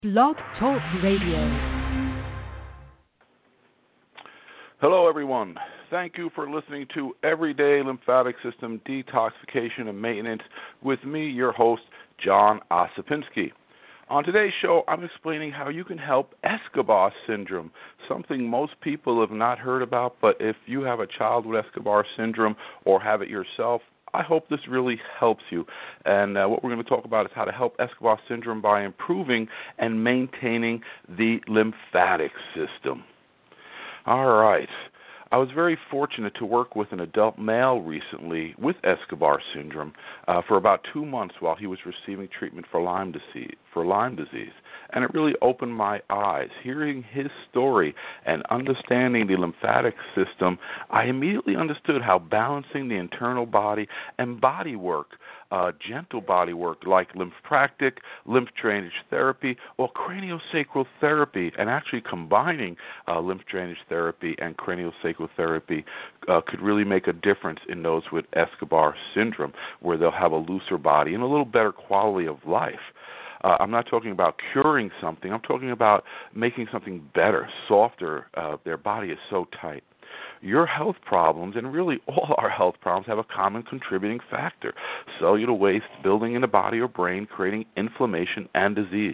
Blog Talk Radio. Hello, everyone. Thank you for listening to Everyday Lymphatic System Detoxification and Maintenance with me, your host, John Osipinski. On today's show, I'm explaining how you can help Escobar syndrome, something most people have not heard about, but if you have a child with Escobar syndrome or have it yourself, I hope this really helps you. And what we're going to talk about is how to help Escobar syndrome by improving and maintaining the lymphatic system. All right. I was very fortunate to work with an adult male recently with Escobar syndrome for about 2 months while he was receiving treatment for Lyme disease. And it really opened my eyes. Hearing his story and understanding the lymphatic system, I immediately understood how balancing the internal body and body work, gentle body work like lymphatic, lymph drainage therapy, or craniosacral therapy, and actually combining lymph drainage therapy and craniosacral therapy could really make a difference in those with Escobar syndrome, where they'll have a looser body and a little better quality of life. I'm not talking about curing something. I'm talking about making something better, softer. Their body is so tight. Your health problems, and really all our health problems, have a common contributing factor: cellular waste building in the body or brain, creating inflammation and disease.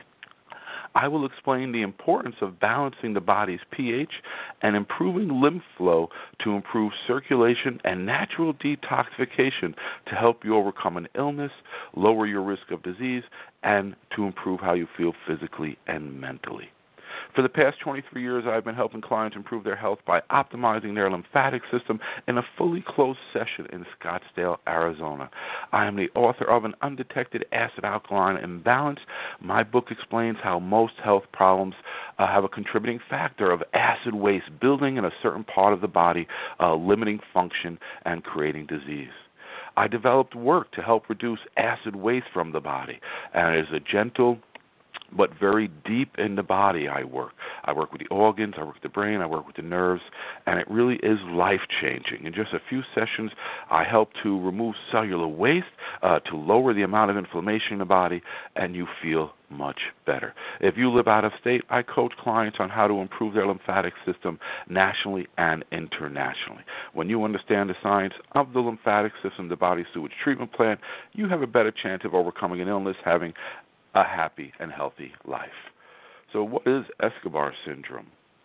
I will explain the importance of balancing the body's pH and improving lymph flow to improve circulation and natural detoxification to help you overcome an illness, lower your risk of disease, and to improve how you feel physically and mentally. For the past 23 years, I've been helping clients improve their health by optimizing their lymphatic system in a fully closed session in Scottsdale, Arizona. I am the author of An Undetected Acid-Alkaline Imbalance. My book explains how most health problems have a contributing factor of acid waste building in a certain part of the body, limiting function and creating disease. I developed work to help reduce acid waste from the body, and it is a gentle but very deep in the body I work. I work with the organs, I work with the brain, I work with the nerves, and it really is life-changing. In just a few sessions, I help to remove cellular waste, to lower the amount of inflammation in the body, and you feel much better. If you live out of state, I coach clients on how to improve their lymphatic system nationally and internationally. When you understand the science of the lymphatic system, the body's sewage treatment plant, you have a better chance of overcoming an illness, having a happy and healthy life. So what is Escobar syndrome?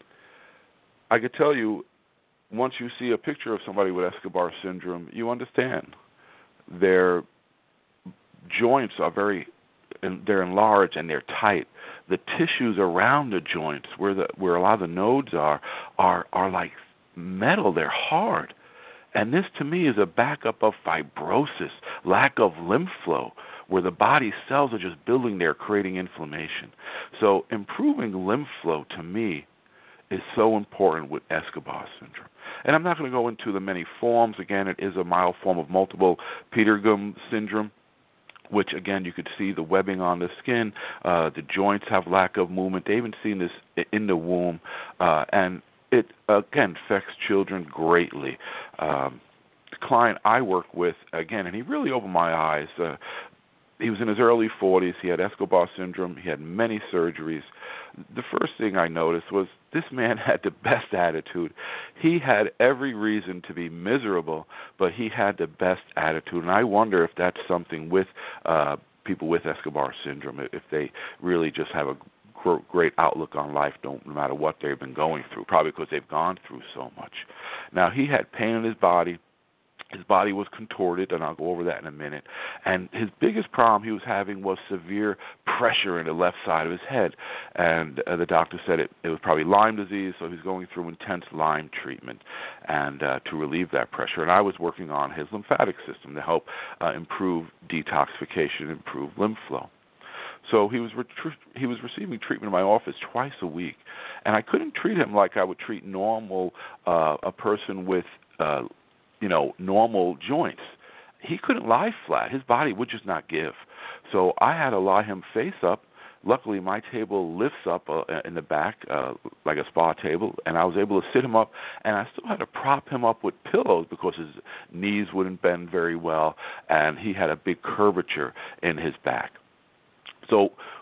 I could tell you, once you see a picture of somebody with Escobar syndrome, you understand. Their joints are they're enlarged and they're tight. The tissues around the joints, where a lot of the nodes are like metal. They're hard. And this, to me, is a backup of fibrosis, lack of lymph flow, where the body's cells are just building there, creating inflammation. So improving lymph flow, to me, is so important with Escobar syndrome. And I'm not going to go into the many forms. Again, it is a mild form of multiple Petergam syndrome, which, again, you could see the webbing on the skin. The joints have lack of movement. They even seen this in the womb. And it, again, affects children greatly. The client I work with, again, and he really opened my eyes. He was in his early 40s. He had Escobar syndrome. He had many surgeries. The first thing I noticed was this man had the best attitude. He had every reason to be miserable, but he had the best attitude. And I wonder if that's something with people with Escobar syndrome, if they really just have a great outlook on life, no matter what they've been going through, probably because they've gone through so much. Now, he had pain in his body. His body was contorted, and I'll go over that in a minute. And his biggest problem he was having was severe pressure in the left side of his head. And the doctor said it was probably Lyme disease, so he's going through intense Lyme treatment and to relieve that pressure. And I was working on his lymphatic system to help improve detoxification, improve lymph flow. So he was receiving treatment in my office twice a week, and I couldn't treat him like I would treat a person with normal joints. He couldn't lie flat. His body would just not give. So I had to lie him face up. Luckily, my table lifts up in the back like a spa table, and I was able to sit him up, and I still had to prop him up with pillows because his knees wouldn't bend very well, and he had a big curvature in his back. So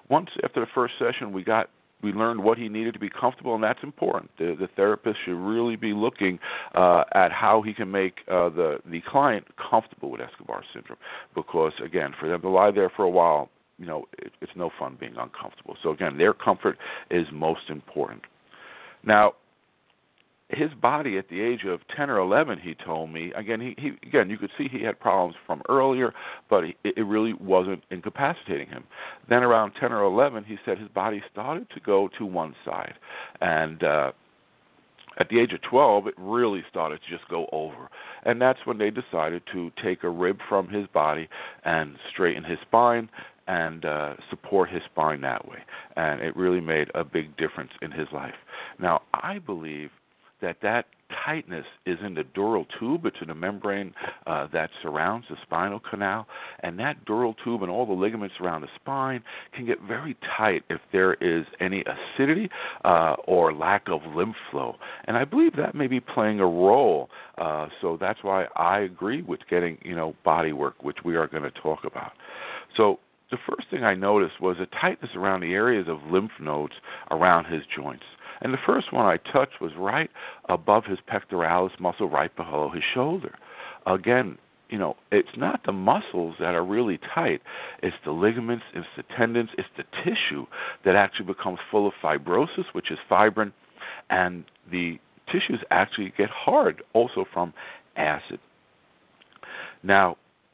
once after the first session, we learned what he needed to be comfortable, and that's important. The therapist should really be looking at how he can make the client comfortable with Escobar syndrome, because, again, for them to lie there for a while, it's no fun being uncomfortable. So, again, their comfort is most important. Now, his body at the age of 10 or 11, he told me, again, you could see he had problems from earlier, but it really wasn't incapacitating him. Then around 10 or 11, he said his body started to go to one side. And at the age of 12, it really started to just go over. And that's when they decided to take a rib from his body and straighten his spine and support his spine that way. And it really made a big difference in his life. Now, I believe that tightness is in the dural tube. It's in the membrane that surrounds the spinal canal, and that dural tube and all the ligaments around the spine can get very tight if there is any acidity or lack of lymph flow. And I believe that may be playing a role. So that's why I agree with getting, body work, which we are going to talk about. So the first thing I noticed was a tightness around the areas of lymph nodes around his joints. And the first one I touched was right above his pectoralis muscle, right below his shoulder. Again, it's not the muscles that are really tight. It's the ligaments, it's the tendons, it's the tissue that actually becomes full of fibrosis, which is fibrin, and the tissues actually get hard also from acid. Now,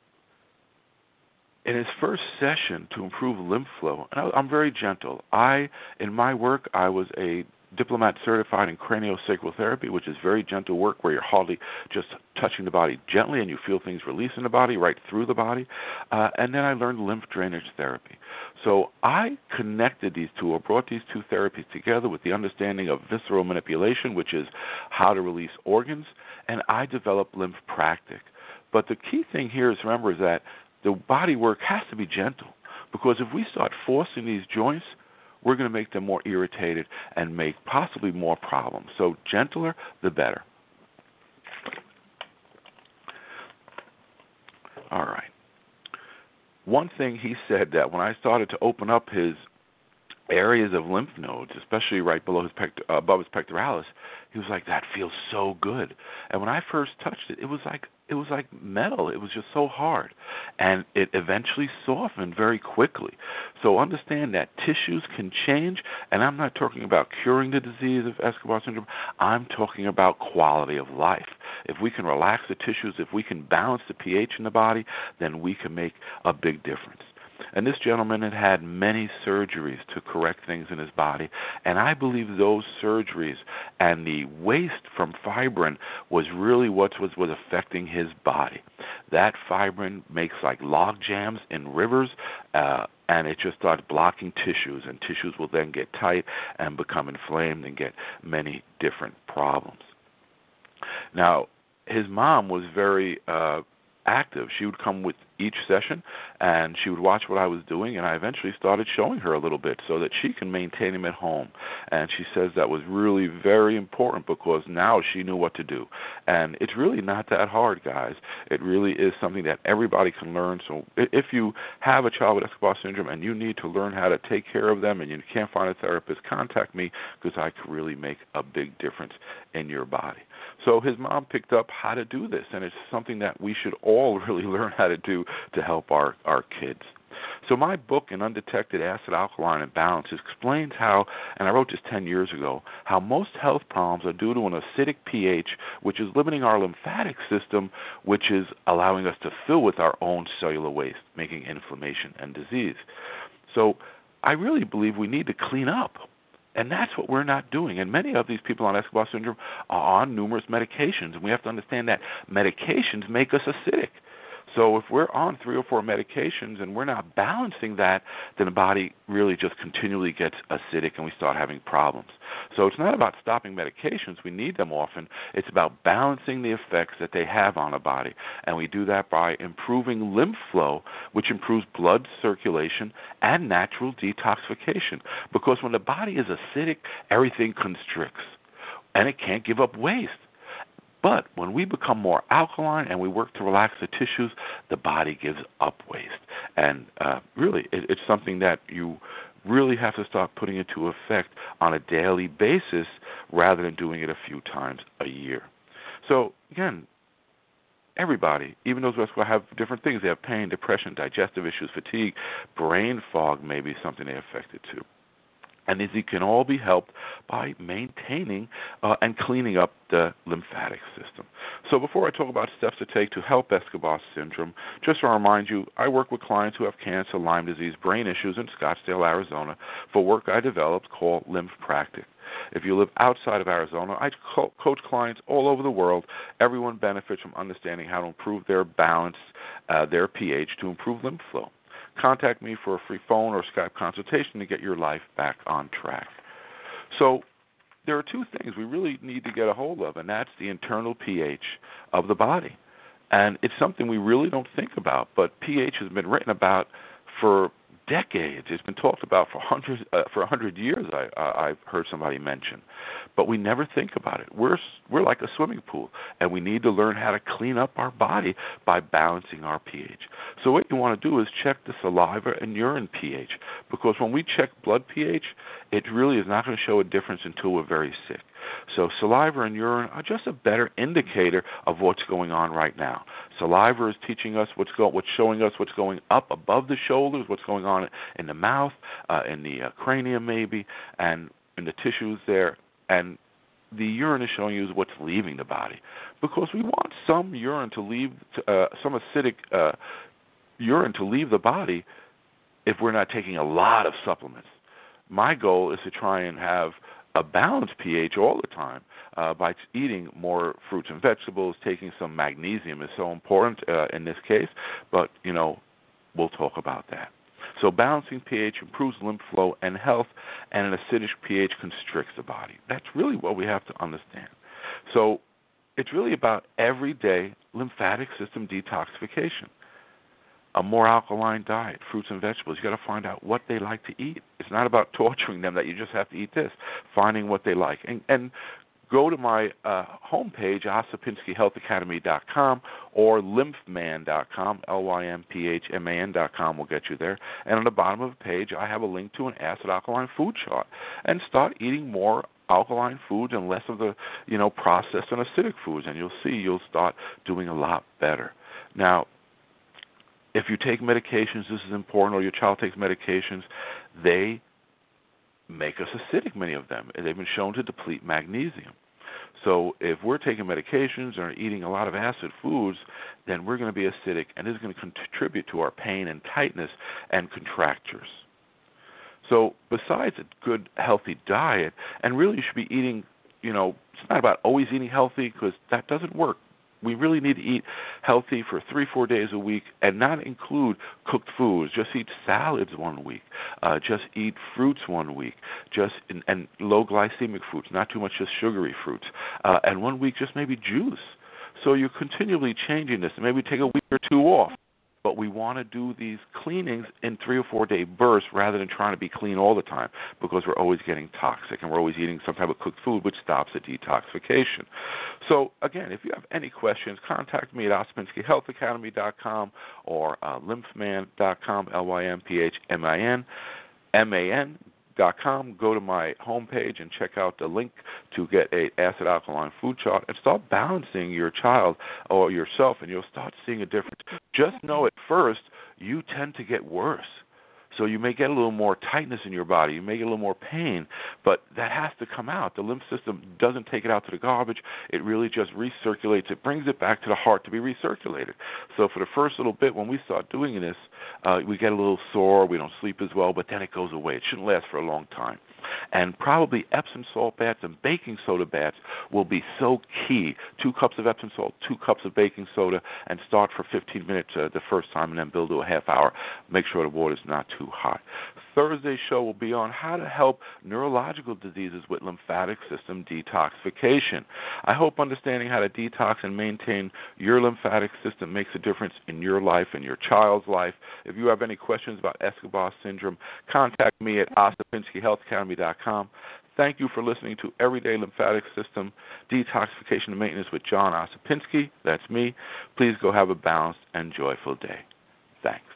in his first session to improve lymph flow, and I'm very gentle. In my work, I was a diplomat certified in craniosacral therapy, which is very gentle work where you're hardly just touching the body gently and you feel things release in the body, right through the body. And then I learned lymph drainage therapy. So I connected these two, or brought these two therapies together with the understanding of visceral manipulation, which is how to release organs, and I developed lymph practic. But the key thing here is, remember, is that the body work has to be gentle, because if we start forcing these joints, we're going to make them more irritated and make possibly more problems. So gentler, the better. All right. One thing he said, that when I started to open up his areas of lymph nodes, especially right below his above his pectoralis, he was like, "That feels so good." And when I first touched it, it was like metal. It was just so hard, and it eventually softened very quickly. So understand that tissues can change, and I'm not talking about curing the disease of Escobar syndrome. I'm talking about quality of life. If we can relax the tissues, if we can balance the pH in the body, then we can make a big difference. And this gentleman had had many surgeries to correct things in his body, and I believe those surgeries and the waste from fibrin was really what was affecting his body. That fibrin makes like log jams in rivers, and it just starts blocking tissues, and tissues will then get tight and become inflamed and get many different problems. Now, his mom was very active. She would come with each session, and she would watch what I was doing, and I eventually started showing her a little bit so that she can maintain him at home. And she says that was really very important, because now she knew what to do. And it's really not that hard, guys. It really is something that everybody can learn. So if you have a child with Escobar syndrome and you need to learn how to take care of them and you can't find a therapist, contact me, because I could really make a big difference in your body. So his mom picked up how to do this, and it's something that we should all really learn how to do to help our kids. So my book, An Undetected Acid-Alkaline Imbalance, explains how, and I wrote this 10 years ago, how most health problems are due to an acidic pH, which is limiting our lymphatic system, which is allowing us to fill with our own cellular waste, making inflammation and disease. So I really believe we need to clean up. And that's what we're not doing. And many of these people on Escobar syndrome are on numerous medications. And we have to understand that medications make us acidic. So if we're on 3 or 4 medications and we're not balancing that, then the body really just continually gets acidic and we start having problems. So it's not about stopping medications. We need them often. It's about balancing the effects that they have on the body. And we do that by improving lymph flow, which improves blood circulation and natural detoxification. Because when the body is acidic, everything constricts and it can't give up waste. But when we become more alkaline and we work to relax the tissues, the body gives up waste. And really, it's something that you really have to start putting it into effect on a daily basis rather than doing it a few times a year. So, again, everybody, even those of us who have different things, they have pain, depression, digestive issues, fatigue, brain fog may be something they're affected to. And these can all be helped by maintaining and cleaning up the lymphatic system. So before I talk about steps to take to help Escobar syndrome, just to remind you, I work with clients who have cancer, Lyme disease, brain issues in Scottsdale, Arizona, for work I developed called LymphPractic. If you live outside of Arizona, I coach clients all over the world. Everyone benefits from understanding how to improve their balance, their pH, to improve lymph flow. Contact me for a free phone or Skype consultation to get your life back on track. So there are two things we really need to get a hold of, and that's the internal pH of the body. And it's something we really don't think about, but pH has been written about for decades. It's been talked about for 100 years. I've heard somebody mention, but we never think about it. We're like a swimming pool, and we need to learn how to clean up our body by balancing our pH. So what you want to do is check the saliva and urine pH, because when we check blood pH, it really is not going to show a difference until we're very sick. So saliva and urine are just a better indicator of what's going on right now. Saliva is teaching us showing us what's going up above the shoulders, what's going on in the mouth, in the cranium maybe, and in the tissues there. And the urine is showing you what's leaving the body, because we want some urine to leave, some acidic urine to leave the body if we're not taking a lot of supplements. My goal is to try and have a balanced pH all the time by eating more fruits and vegetables. Taking some magnesium is so important in this case, but, we'll talk about that. So balancing pH improves lymph flow and health, and an acidic pH constricts the body. That's really what we have to understand. So it's really about everyday lymphatic system detoxification. A more alkaline diet, fruits and vegetables. You got to find out what they like to eat. It's not about torturing them that you just have to eat this. Finding what they like. And go to my homepage, OsipinskiHealthAcademy.com, or lymphman.com, LYMPHMAN.com will get you there. And on the bottom of the page, I have a link to an acid alkaline food chart. And start eating more alkaline foods and less of the, processed and acidic foods. And you'll start doing a lot better. Now, if you take medications, this is important, or your child takes medications, they make us acidic, many of them. They've been shown to deplete magnesium. So if we're taking medications or eating a lot of acid foods, then we're going to be acidic, and this is going to contribute to our pain and tightness and contractures. So besides a good, healthy diet, and really you should be eating, it's not about always eating healthy, because that doesn't work. We really need to eat healthy for 3-4 days a week and not include cooked foods. Just eat salads one week. Just eat fruits one week. And low glycemic fruits, not too much just sugary fruits. And one week just maybe juice. So you're continually changing this. Maybe take a week or two off. But we want to do these cleanings in 3 or 4 day bursts rather than trying to be clean all the time, because we're always getting toxic and we're always eating some type of cooked food, which stops the detoxification. So, again, if you have any questions, contact me at OsipinskiHealthAcademy.com or lymphman.com, LYMPHMAN.com. Go to my homepage and check out the link to get a acid alkaline food chart and start balancing your child or yourself, and you'll start seeing a difference. Just know at first you tend to get worse. So you may get a little more tightness in your body. You may get a little more pain, but that has to come out. The lymph system doesn't take it out to the garbage. It really just recirculates. It brings it back to the heart to be recirculated. So for the first little bit, when we start doing this, we get a little sore. We don't sleep as well, but then it goes away. It shouldn't last for a long time. And probably Epsom salt baths and baking soda baths will be so key. 2 cups of Epsom salt, 2 cups of baking soda, and start for 15 minutes the first time, and then build to a half hour. Make sure the water's not too hot. Thursday's show will be on how to help neurological diseases with lymphatic system detoxification. I hope understanding how to detox and maintain your lymphatic system makes a difference in your life and your child's life. If you have any questions about Escobar syndrome, contact me at OsipinskiHealthAcademy.com. Thank you for listening to Everyday Lymphatic System Detoxification and Maintenance with John Osipinski. That's me. Please go have a balanced and joyful day. Thanks.